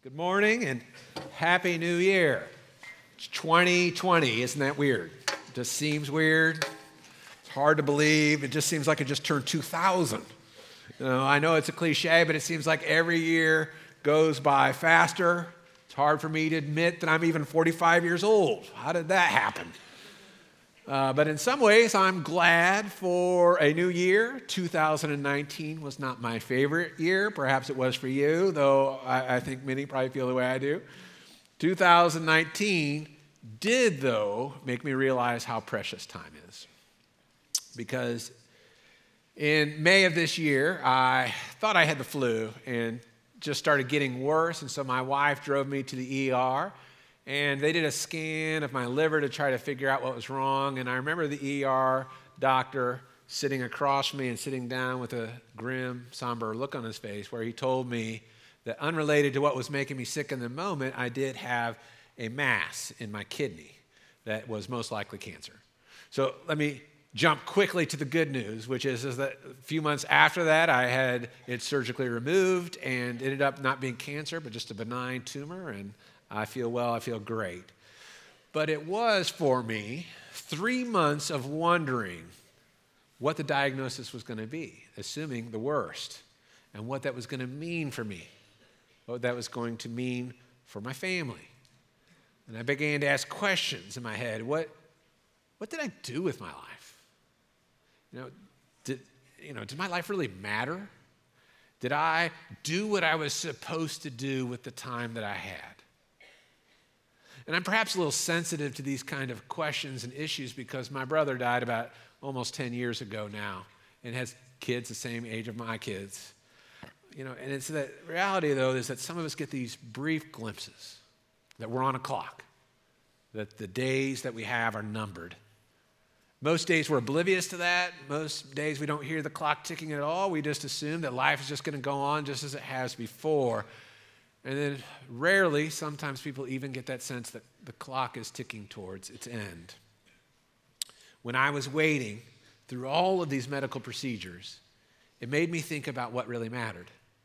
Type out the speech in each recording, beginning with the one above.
Good morning and Happy New Year. It's 2020, isn't that weird? It just seems weird. It's hard to believe. It just seems like it just turned 2000. I know it's a cliche, but it seems like every year goes by faster. It's hard for me to admit that I'm even 45 years old. How did that happen? But in some ways, I'm glad for a new year. 2019 was not my favorite year. Perhaps it was for you, though I think many probably feel the way I do. 2019 did, though, make me realize how precious time is. Because in May of this year, I thought I had the flu and just started getting worse. And so my wife drove me to the ER. And they did a scan of my liver to try to figure out what was wrong. And I remember the ER doctor sitting across from me and sitting down with a grim, somber look on his face where he told me that unrelated to what was making me sick in the moment, I did have a mass in my kidney that was most likely cancer. So let me jump quickly to the good news, which is that a few months after that, I had it surgically removed and ended up not being cancer, but just a benign tumor. And I feel well, I feel great. But it was for me 3 months of wondering what the diagnosis was going to be, assuming the worst, and what that was going to mean for me, what that was going to mean for my family. And I began to ask questions in my head. What did I do with my life? Did my life really matter? Did I do what I was supposed to do with the time that I had? And I'm perhaps a little sensitive to these kind of questions and issues because my brother died about almost 10 years ago now and has kids the same age of my kids. And it's the reality, though, is that some of us get these brief glimpses that we're on a clock, that the days that we have are numbered. Most days we're oblivious to that. Most days we don't hear the clock ticking at all. We just assume that life is just going to go on just as it has before. And then rarely, sometimes people even get that sense that the clock is ticking towards its end. When I was waiting through all of these medical procedures, it made me think about what really mattered.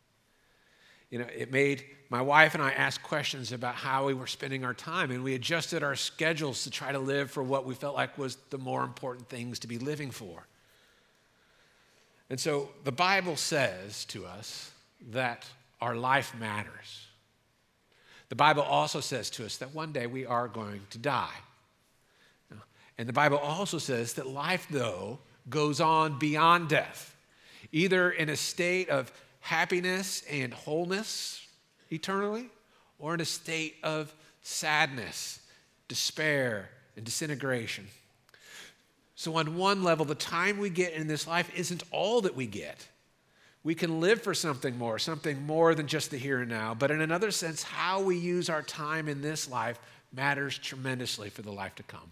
It made my wife and I ask questions about how we were spending our time, and we adjusted our schedules to try to live for what we felt like was the more important things to be living for. And so the Bible says to us that our life matters. The Bible also says to us that one day we are going to die. And the Bible also says that life, though, goes on beyond death, either in a state of happiness and wholeness eternally, or in a state of sadness, despair, and disintegration. So on one level, the time we get in this life isn't all that we get. We can live for something more than just the here and now. But in another sense, how we use our time in this life matters tremendously for the life to come.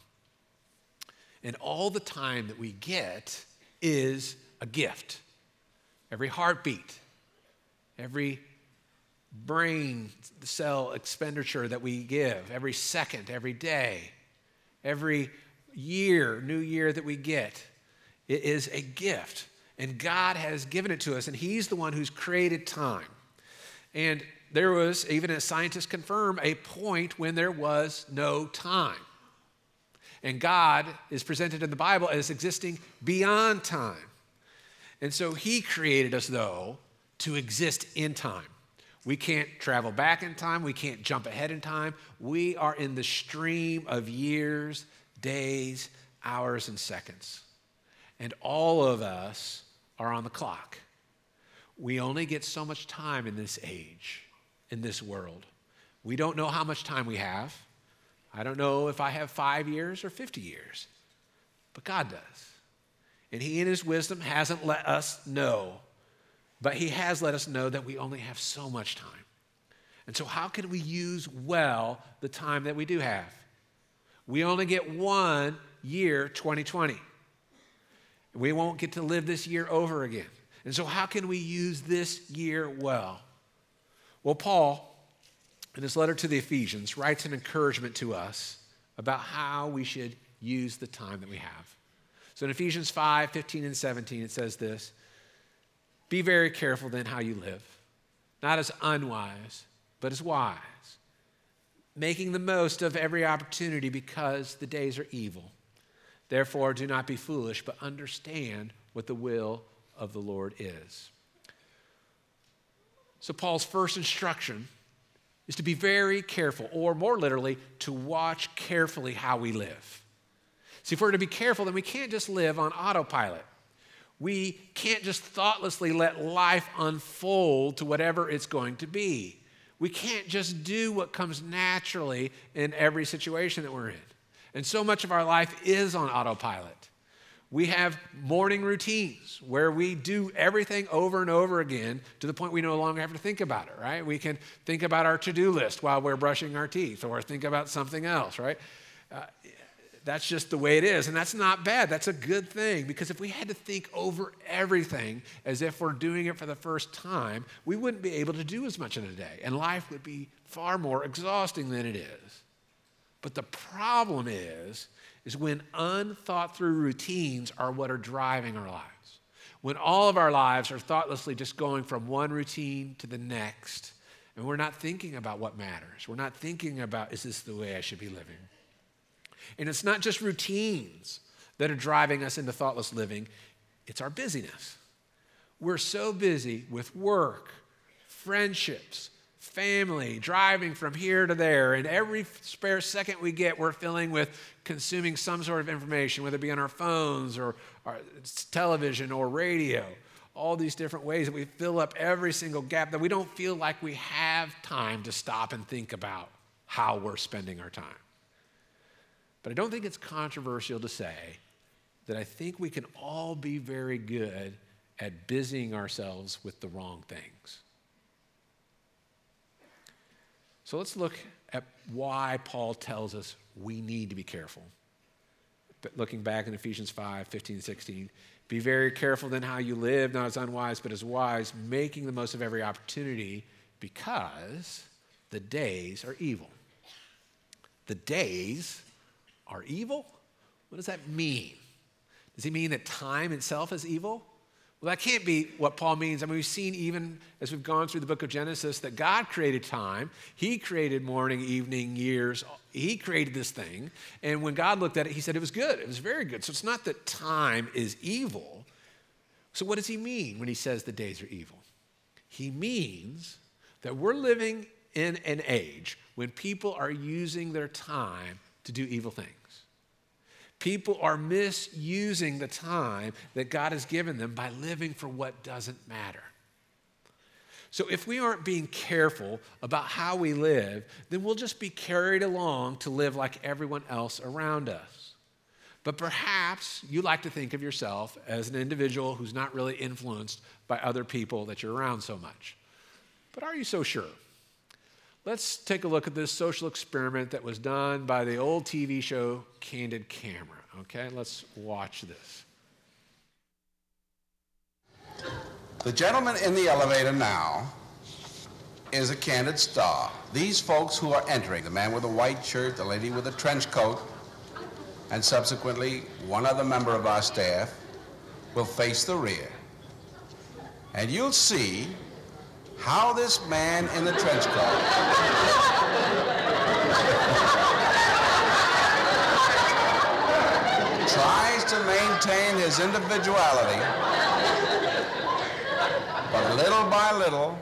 And all the time that we get is a gift. Every heartbeat, every brain cell expenditure that we give, every second, every day, every year, new year that we get, it is a gift. And God has given it to us, and He's the one who's created time. And there was, even as scientists confirm, a point when there was no time. And God is presented in the Bible as existing beyond time. And so He created us, though, to exist in time. We can't travel back in time. We can't jump ahead in time. We are in the stream of years, days, hours, and seconds. And all of us are on the clock. We only get so much time in this age, in this world. We don't know how much time we have. I don't know if I have 5 years or 50 years, but God does. And He, in His wisdom, hasn't let us know, but He has let us know that we only have so much time. And so how can we use well the time that we do have? We only get 1 year, 2020. We won't get to live this year over again. And so how can we use this year well? Well, Paul, in his letter to the Ephesians, writes an encouragement to us about how we should use the time that we have. So in Ephesians 5, 15 and 17, it says this: "Be very careful then how you live, not as unwise, but as wise, making the most of every opportunity because the days are evil. Therefore, do not be foolish, but understand what the will of the Lord is. So Paul's first instruction is to be very careful, or more literally, to watch carefully how we live. See, if we're to be careful, then we can't just live on autopilot. We can't just thoughtlessly let life unfold to whatever it's going to be. We can't just do what comes naturally in every situation that we're in. And so much of our life is on autopilot. We have morning routines where we do everything over and over again to the point we no longer have to think about it, right? We can think about our to-do list while we're brushing our teeth, or think about something else, right? That's just the way it is, and that's not bad. That's a good thing, because if we had to think over everything as if we're doing it for the first time, we wouldn't be able to do as much in a day, and life would be far more exhausting than it is. But the problem is when unthought through routines are what are driving our lives. When all of our lives are thoughtlessly just going from one routine to the next, and we're not thinking about what matters. We're not thinking about, is this the way I should be living? And it's not just routines that are driving us into thoughtless living, it's our busyness. We're so busy with work, friendships, family, driving from here to there, and every spare second we get, we're filling with consuming some sort of information, whether it be on our phones or our television or radio, all these different ways that we fill up every single gap that we don't feel like we have time to stop and think about how we're spending our time. But I don't think it's controversial to say that I think we can all be very good at busying ourselves with the wrong things. So let's look at why Paul tells us we need to be careful. But looking back in Ephesians 5, 15, 16, be very careful then how you live, not as unwise, but as wise, making the most of every opportunity, because the days are evil. The days are evil? What does that mean? Does he mean that time itself is evil? Well, that can't be what Paul means. I mean, we've seen even as we've gone through the book of Genesis that God created time. He created morning, evening, years. He created this thing. And when God looked at it, he said it was good. It was very good. So it's not that time is evil. So what does he mean when he says the days are evil? He means that we're living in an age when people are using their time to do evil things. People are misusing the time that God has given them by living for what doesn't matter. So if we aren't being careful about how we live, then we'll just be carried along to live like everyone else around us. But perhaps you like to think of yourself as an individual who's not really influenced by other people that you're around so much. But are you so sure? Let's take a look at this social experiment that was done by the old TV show Candid Camera. Okay, let's watch this. The gentleman in the elevator now is a candid star. These folks who are entering, the man with the white shirt, the lady with the trench coat, and subsequently one other member of our staff will face the rear. And you'll see how this man in the trench coat tries to maintain his individuality, but little by little,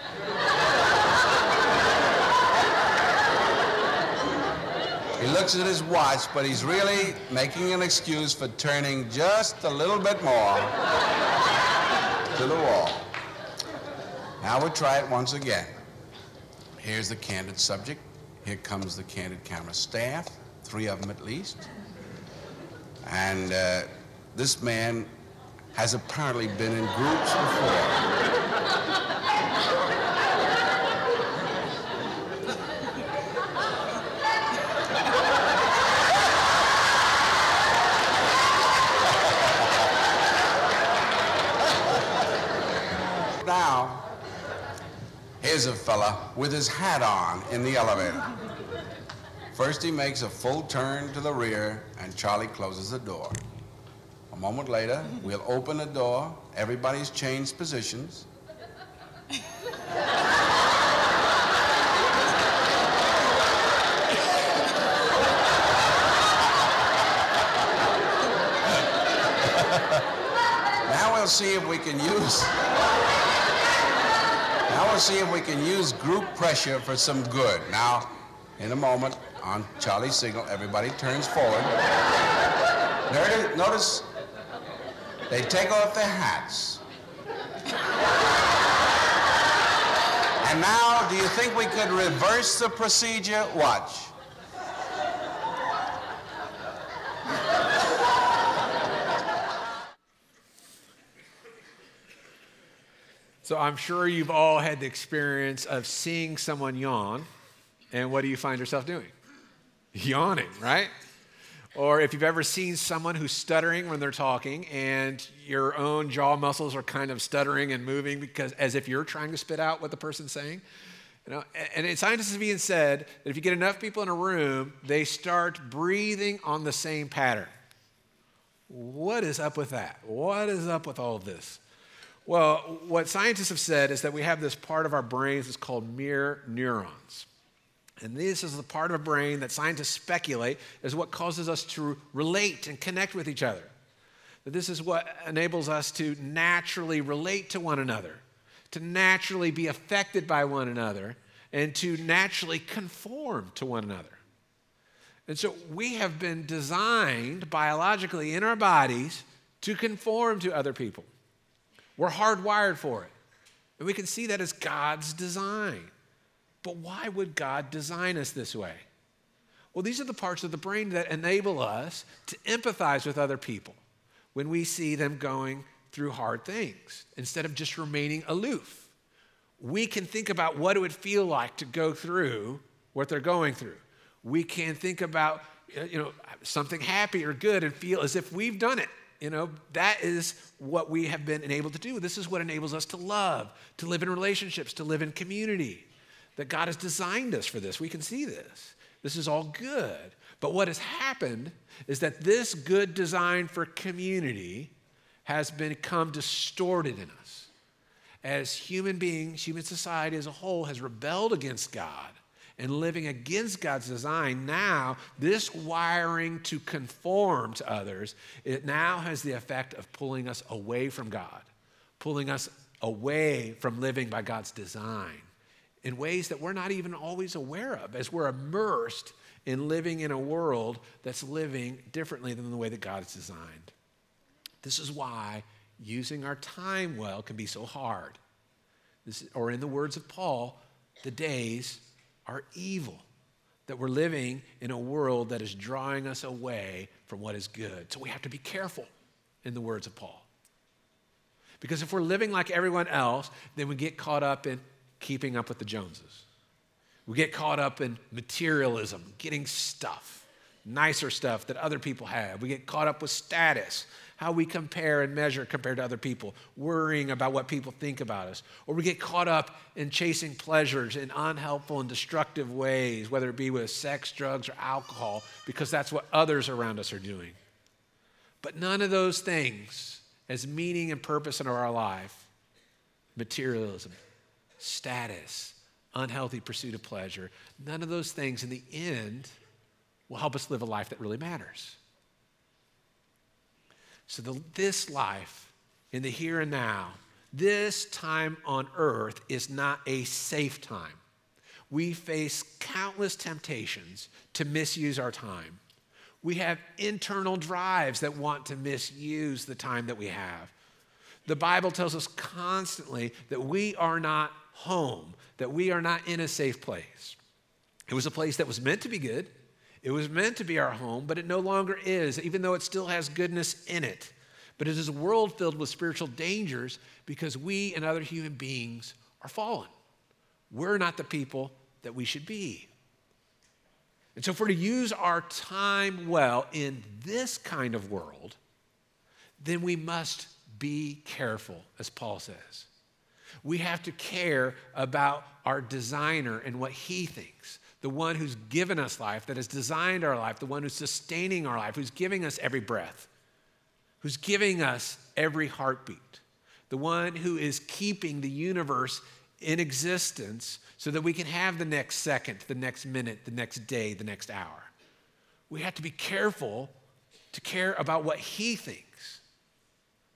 he looks at his watch, but he's really making an excuse for turning just a little bit more to the wall. Now we'll try it once again. Here's the candid subject. Here comes the Candid Camera staff, 3 of them at least. And this man has apparently been in groups before. Now, here's a fella with his hat on in the elevator. First he makes a full turn to the rear and Charlie closes the door. A moment later, we'll open the door, everybody's changed positions. see if we can use group pressure for some good. Now, in a moment, on Charlie's signal, everybody turns forward. Notice they take off their hats. And now, do you think we could reverse the procedure? Watch. So I'm sure you've all had the experience of seeing someone yawn, and what do you find yourself doing? Yawning, right? Or if you've ever seen someone who's stuttering when they're talking and your own jaw muscles are kind of stuttering and moving because as if you're trying to spit out what the person's saying. And scientists have even said that if you get enough people in a room, they start breathing on the same pattern. What is up with that? What is up with all of this? Well, what scientists have said is that we have this part of our brains that's called mirror neurons. And this is the part of our brain that scientists speculate is what causes us to relate and connect with each other. That this is what enables us to naturally relate to one another, to naturally be affected by one another, and to naturally conform to one another. And so we have been designed biologically in our bodies to conform to other people. We're hardwired for it. And we can see that as God's design. But why would God design us this way? Well, these are the parts of the brain that enable us to empathize with other people when we see them going through hard things instead of just remaining aloof. We can think about what it would feel like to go through what they're going through. We can think about something happy or good and feel as if we've done it. That is what we have been enabled to do. This is what enables us to love, to live in relationships, to live in community. That God has designed us for this. We can see this. This is all good. But what has happened is that this good design for community has become distorted in us. As human beings, human society as a whole has rebelled against God and living against God's design, now this wiring to conform to others, it now has the effect of pulling us away from God, pulling us away from living by God's design in ways that we're not even always aware of as we're immersed in living in a world that's living differently than the way that God has designed. This is why using our time well can be so hard. Or in the words of Paul, the days are evil, that we're living in a world that is drawing us away from what is good. So we have to be careful in the words of Paul. Because if we're living like everyone else, then we get caught up in keeping up with the Joneses. We get caught up in materialism, getting stuff, nicer stuff that other people have. We get caught up with status, how we compare and measure compared to other people, worrying about what people think about us. Or we get caught up in chasing pleasures in unhelpful and destructive ways, whether it be with sex, drugs, or alcohol, because that's what others around us are doing. But none of those things has meaning and purpose in our life. Materialism, status, unhealthy pursuit of pleasure, none of those things in the end will help us live a life that really matters. So this life in the here and now, this time on earth is not a safe time. We face countless temptations to misuse our time. We have internal drives that want to misuse the time that we have. The Bible tells us constantly that we are not home, that we are not in a safe place. It was a place that was meant to be good. It was meant to be our home, but it no longer is, even though it still has goodness in it. But it is a world filled with spiritual dangers because we and other human beings are fallen. We're not the people that we should be. And so if we're to use our time well in this kind of world, then we must be careful, as Paul says. We have to care about our designer and what he thinks, the one who's given us life, that has designed our life, the one who's sustaining our life, who's giving us every breath, who's giving us every heartbeat, the one who is keeping the universe in existence so that we can have the next second, the next minute, the next day, the next hour. We have to be careful to care about what he thinks.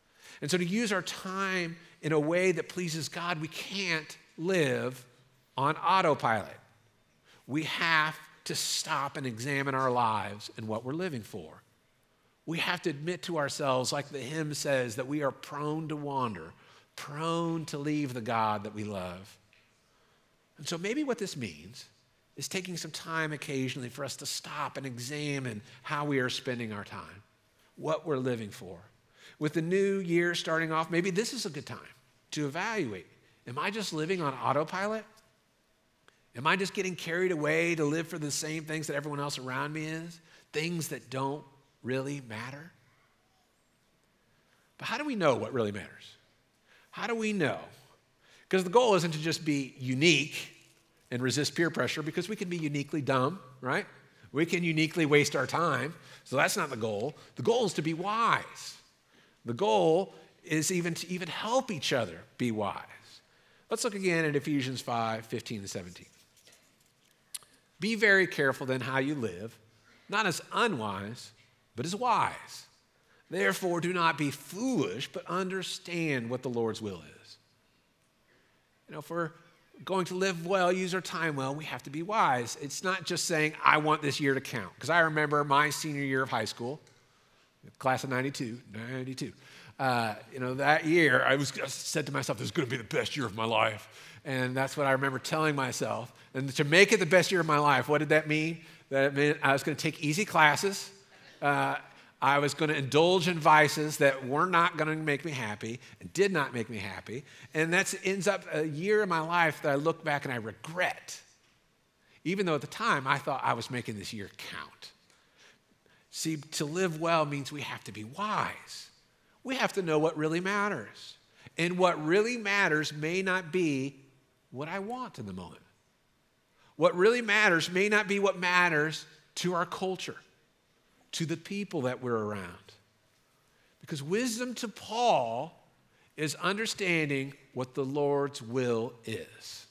And so to use our time in a way that pleases God, we can't live on autopilot. We have to stop and examine our lives and what we're living for. We have to admit to ourselves, like the hymn says, that we are prone to wander, prone to leave the God that we love. And so maybe what this means is taking some time occasionally for us to stop and examine how we are spending our time, what we're living for. With the new year starting off, maybe this is a good time to evaluate. Am I just living on autopilot? Am I just getting carried away to live for the same things that everyone else around me is? Things that don't really matter? But how do we know what really matters? How do we know? Because the goal isn't to just be unique and resist peer pressure, because we can be uniquely dumb, right? We can uniquely waste our time. So that's not the goal. The goal is to be wise. The goal is even to help each other be wise. Let's look again at Ephesians 5:15-17. Be very careful then how you live, not as unwise, but as wise. Therefore, do not be foolish, but understand what the Lord's will is. If we're going to live well, use our time well, we have to be wise. It's not just saying, I want this year to count. Because I remember my senior year of high school, class of 92. That year, I said to myself, this is going to be the best year of my life. And that's what I remember telling myself. And to make it the best year of my life, what did that mean? That meant I was going to take easy classes. I was going to indulge in vices that were not going to make me happy and did not make me happy. And that ends up a year of my life that I look back and I regret. Even though at the time I thought I was making this year count. See, to live well means we have to be wise. We have to know what really matters. And what really matters may not be what I want in the moment. What really matters may not be what matters to our culture, to the people that we're around. Because wisdom to Paul is understanding what the Lord's will is.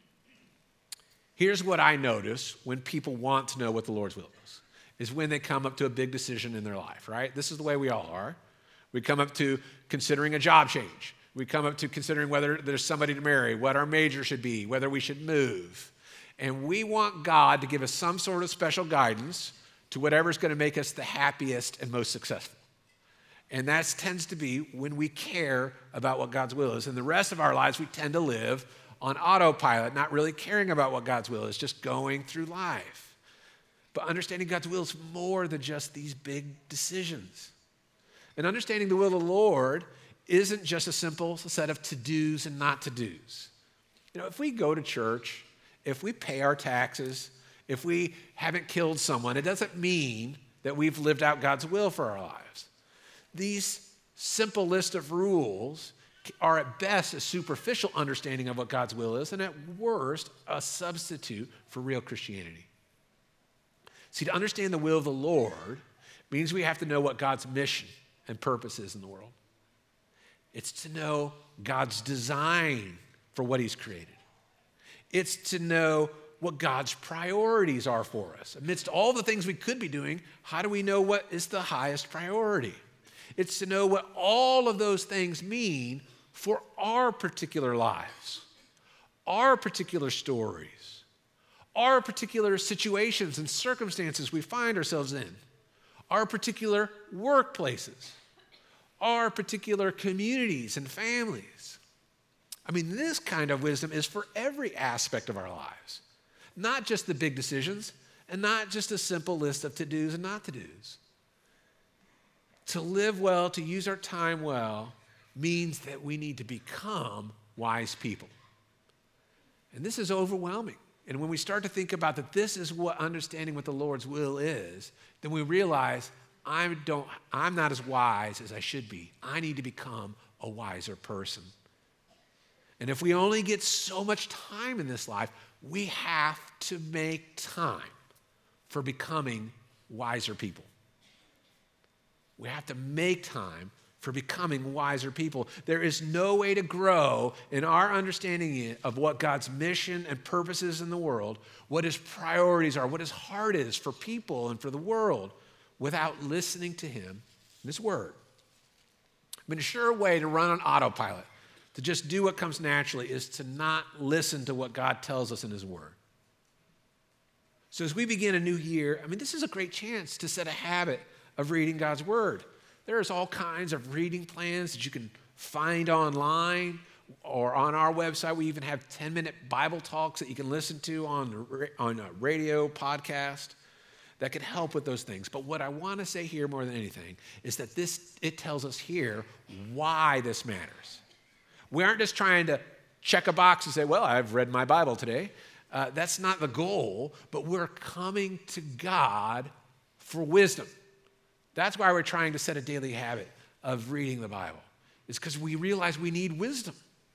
Here's what I notice when people want to know what the Lord's will is when they come up to a big decision in their life, right? This is the way we all are. We come up to considering a job change. We come up to considering whether there's somebody to marry, what our major should be, whether we should move. And we want God to give us some sort of special guidance to whatever's going to make us the happiest and most successful. And that tends to be when we care about what God's will is. And the rest of our lives, we tend to live on autopilot, not really caring about what God's will is, just going through life. But understanding God's will is more than just these big decisions. And understanding the will of the Lord isn't just a simple set of to-dos and not to-dos. If we go to church, if we pay our taxes, if we haven't killed someone, it doesn't mean that we've lived out God's will for our lives. These simple list of rules are at best a superficial understanding of what God's will is, and at worst, a substitute for real Christianity. See, to understand the will of the Lord means we have to know what God's mission and purpose is in the world. It's to know God's design for what he's created. It's to know what God's priorities are for us. Amidst all the things we could be doing, how do we know what is the highest priority? It's to know what all of those things mean for our particular lives, our particular stories, our particular situations and circumstances we find ourselves in, our particular workplaces, our particular communities and families. This kind of wisdom is for every aspect of our lives, not just the big decisions and not just a simple list of to-dos and not to-dos. To live well, to use our time well, means that we need to become wise people. And this is overwhelming. And when we start to think about that this is what understanding what the Lord's will is, then we realize I'm not as wise as I should be. I need to become a wiser person. And if we only get so much time in this life, we have to make time for becoming wiser people. We have to make time for becoming wiser people. There is no way to grow in our understanding of what God's mission and purpose is in the world, what his priorities are, what his heart is for people and for the world, without listening to him and his word. I mean, a sure way to run on autopilot, to just do what comes naturally, is to not listen to what God tells us in his word. So as we begin a new year, I mean, this is a great chance to set a habit of reading God's word. There's all kinds of reading plans that you can find online or on our website. We even have 10-minute Bible talks that you can listen to on a radio podcast that could help with those things. But what I want to say here more than anything is that it tells us here why this matters. We aren't just trying to check a box and say, well, I've read my Bible today. That's not the goal, but we're coming to God for wisdom. That's why we're trying to set a daily habit of reading the Bible. It's because we realize we need wisdom.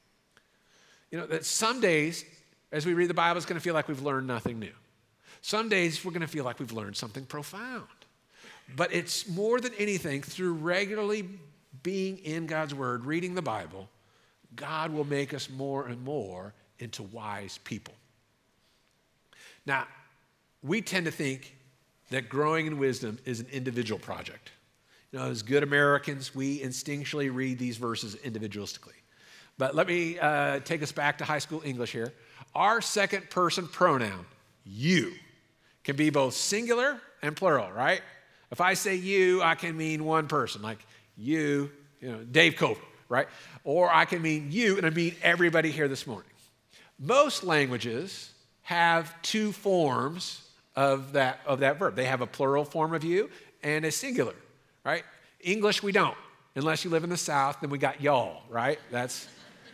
You know, that some days, as we read the Bible, it's going to feel like we've learned nothing new. Some days, we're going to feel like we've learned something profound. But it's more than anything, through regularly being in God's Word, reading the Bible, God will make us more and more into wise people. Now, we tend to think that growing in wisdom is an individual project. You know, as good Americans, we instinctually read these verses individualistically. But let me take us back to high school English here. Our second person pronoun, you, can be both singular and plural, right? If I say you, I can mean one person, like you know, Dave Cover, right? Or I can mean you, and I mean everybody here this morning. Most languages have two forms of that verb. They have a plural form of you and a singular, right? English, we don't. Unless you live in the South, then we got y'all, right? That's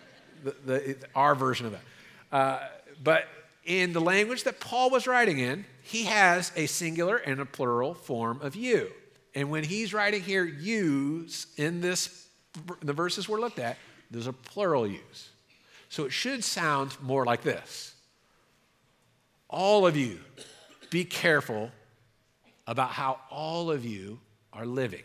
our version of that. But in the language that Paul was writing in, he has a singular and a plural form of you. And when he's writing here yous in the verses we're looked at, there's a plural use. So it should sound more like this. All of you, be careful about how all of you are living.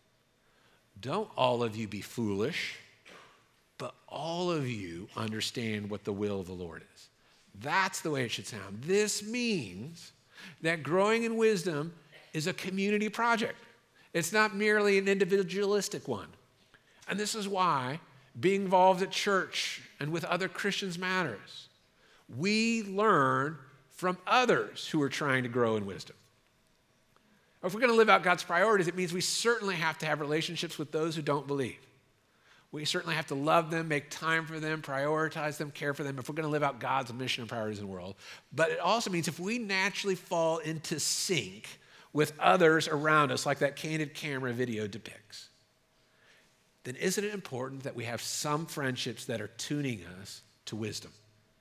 Don't all of you be foolish, but all of you understand what the will of the Lord is. That's the way it should sound. This means that growing in wisdom is a community project. It's not merely an individualistic one. And this is why being involved at church and with other Christians matters. We learn from others who are trying to grow in wisdom. If we're going to live out God's priorities, it means we certainly have to have relationships with those who don't believe. We certainly have to love them, make time for them, prioritize them, care for them if we're going to live out God's mission and priorities in the world. But it also means if we naturally fall into sync with others around us, like that candid camera video depicts, then isn't it important that we have some friendships that are tuning us to wisdom?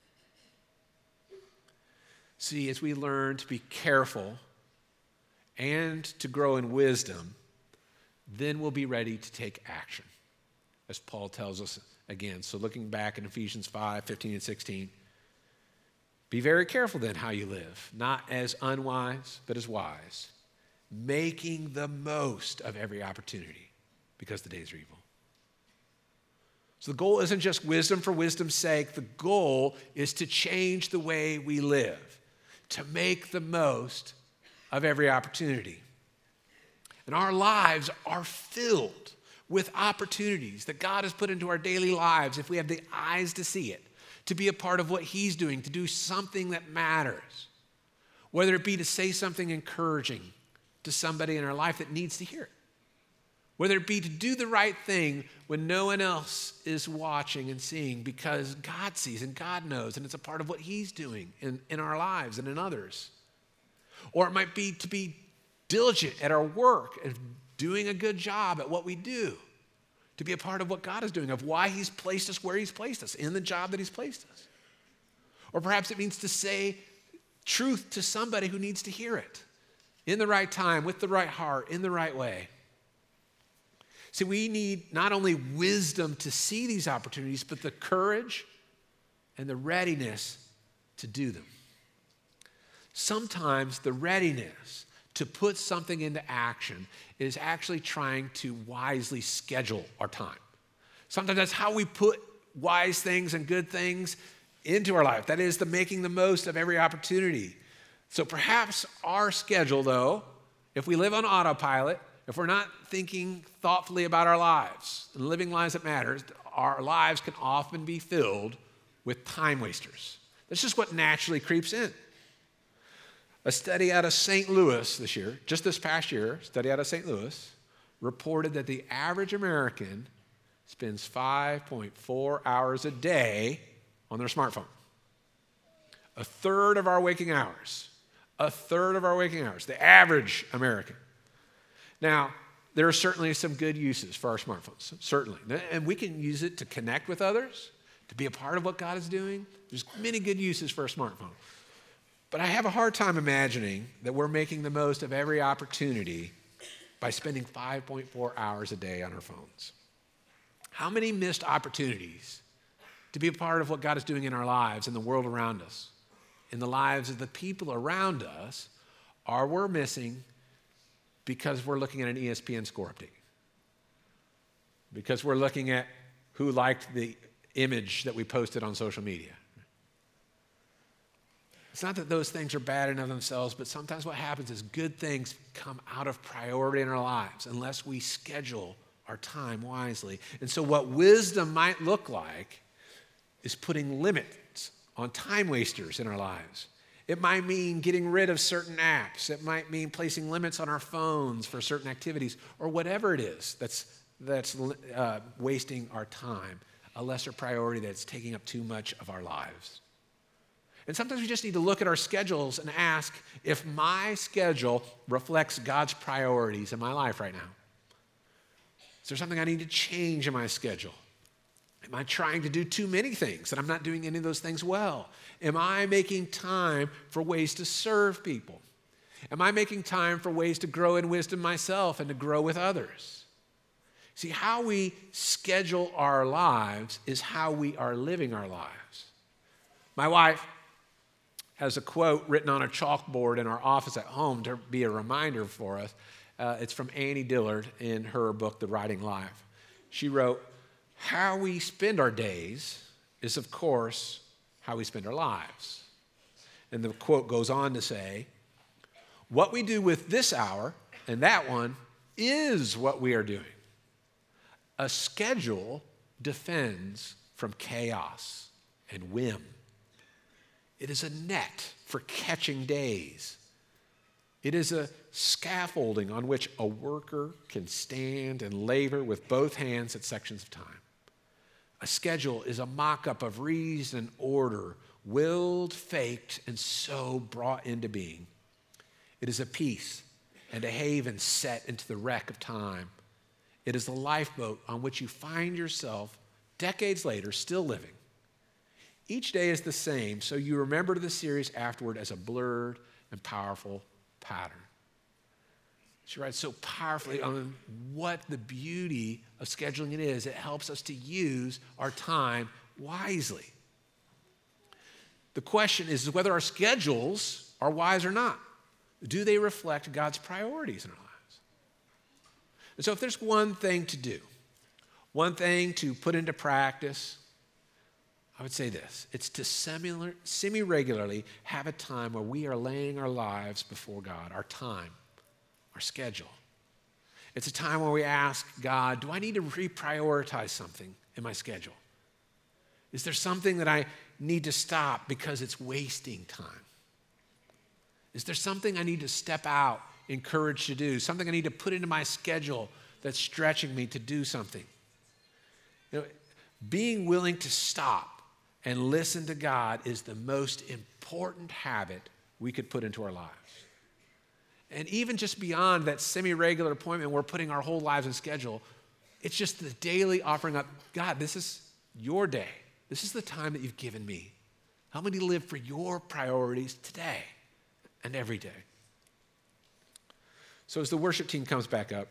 See, as we learn to be careful and to grow in wisdom, then we'll be ready to take action, as Paul tells us again. So looking back in Ephesians 5, 15 and 16, be very careful then how you live, not as unwise, but as wise, making the most of every opportunity because the days are evil. So the goal isn't just wisdom for wisdom's sake. The goal is to change the way we live, to make the most of every opportunity. And our lives are filled with opportunities that God has put into our daily lives if we have the eyes to see it, to be a part of what he's doing, to do something that matters, whether it be to say something encouraging to somebody in our life that needs to hear it, whether it be to do the right thing when no one else is watching and seeing because God sees and God knows, and it's a part of what he's doing in our lives and in others. Or it might be to be diligent at our work and doing a good job at what we do, to be a part of what God is doing, of why he's placed us where he's placed us, in the job that he's placed us. Or perhaps it means to say truth to somebody who needs to hear it in the right time, with the right heart, in the right way. See, we need not only wisdom to see these opportunities, but the courage and the readiness to do them. Sometimes the readiness to put something into action is actually trying to wisely schedule our time. Sometimes that's how we put wise things and good things into our life. That is the making the most of every opportunity. So perhaps our schedule, though, if we live on autopilot, if we're not thinking thoughtfully about our lives and living lives that matter, our lives can often be filled with time wasters. That's just what naturally creeps in. A study out of St. Louis this year, just this past year, study out of St. Louis, reported that the average American spends 5.4 hours a day on their smartphone. A third of our waking hours. The average American. Now, there are certainly some good uses for our smartphones, certainly. And we can use it to connect with others, to be a part of what God is doing. There's many good uses for a smartphone. But I have a hard time imagining that we're making the most of every opportunity by spending 5.4 hours a day on our phones. How many missed opportunities to be a part of what God is doing in our lives, in the world around us, in the lives of the people around us, are we missing because we're looking at an ESPN score update? Because we're looking at who liked the image that we posted on social media? It's not that those things are bad in and of themselves, but sometimes what happens is good things come out of priority in our lives unless we schedule our time wisely. And so what wisdom might look like is putting limits on time wasters in our lives. It might mean getting rid of certain apps. It might mean placing limits on our phones for certain activities, or whatever it is that's wasting our time, a lesser priority that's taking up too much of our lives. And sometimes we just need to look at our schedules and ask if my schedule reflects God's priorities in my life right now. Is there something I need to change in my schedule? Am I trying to do too many things and I'm not doing any of those things well? Am I making time for ways to serve people? Am I making time for ways to grow in wisdom myself and to grow with others? See, how we schedule our lives is how we are living our lives. My wife has a quote written on a chalkboard in our office at home to be a reminder for us. It's from Annie Dillard in her book, The Writing Life. She wrote, "How we spend our days is, of course, how we spend our lives." And the quote goes on to say, "What we do with this hour and that one is what we are doing. A schedule defends from chaos and whim. It is a net for catching days. It is a scaffolding on which a worker can stand and labor with both hands at sections of time. A schedule is a mock-up of reason and order, willed, faked, and so brought into being. It is a peace and a haven set into the wreck of time. It is the lifeboat on which you find yourself decades later still living. Each day is the same, so you remember the series afterward as a blurred and powerful pattern." She writes so powerfully on what the beauty of scheduling it is. It helps us to use our time wisely. The question is whether our schedules are wise or not. Do they reflect God's priorities in our lives? And so if there's one thing to do, one thing to put into practice, I would say this: it's to semi-regularly have a time where we are laying our lives before God, our time, our schedule. It's a time where we ask God, do I need to reprioritize something in my schedule? Is there something that I need to stop because it's wasting time? Is there something I need to step out, encouraged to do, something I need to put into my schedule that's stretching me to do something? You know, being willing to stop and listen to God is the most important habit we could put into our lives. And even just beyond that semi-regular appointment, we're putting our whole lives in schedule. It's just the daily offering up, God, this is your day. This is the time that you've given me. Help me to live for your priorities today and every day. So as the worship team comes back up,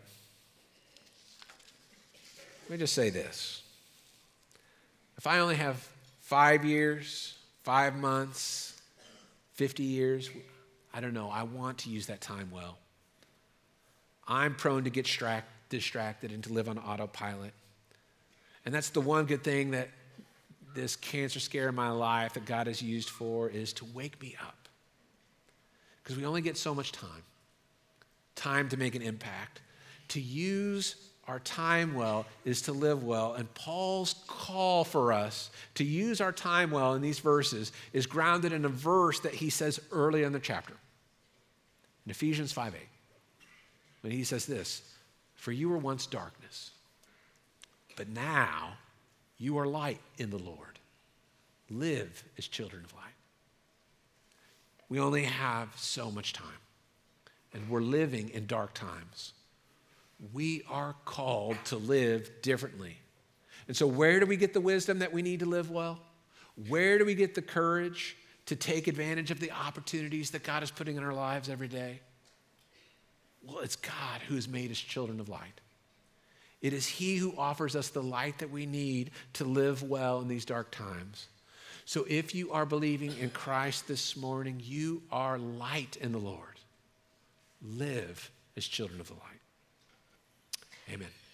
let me just say this. If I only have 5 years, 5 months, 50 years, I don't know. I want to use that time well. I'm prone to get distracted and to live on autopilot. And that's the one good thing that this cancer scare in my life that God has used for is to wake me up. Because we only get so much time to make an impact, to use our time well is to live well. And Paul's call for us to use our time well in these verses is grounded in a verse that he says early in the chapter. In Ephesians 5:8. When he says this, "For you were once darkness, but now you are light in the Lord. Live as children of light." We only have so much time, and we're living in dark times. We are called to live differently. And so where do we get the wisdom that we need to live well? Where do we get the courage to take advantage of the opportunities that God is putting in our lives every day? Well, it's God who has made us children of light. It is He who offers us the light that we need to live well in these dark times. So if you are believing in Christ this morning, you are light in the Lord. Live as children of the light. Amen.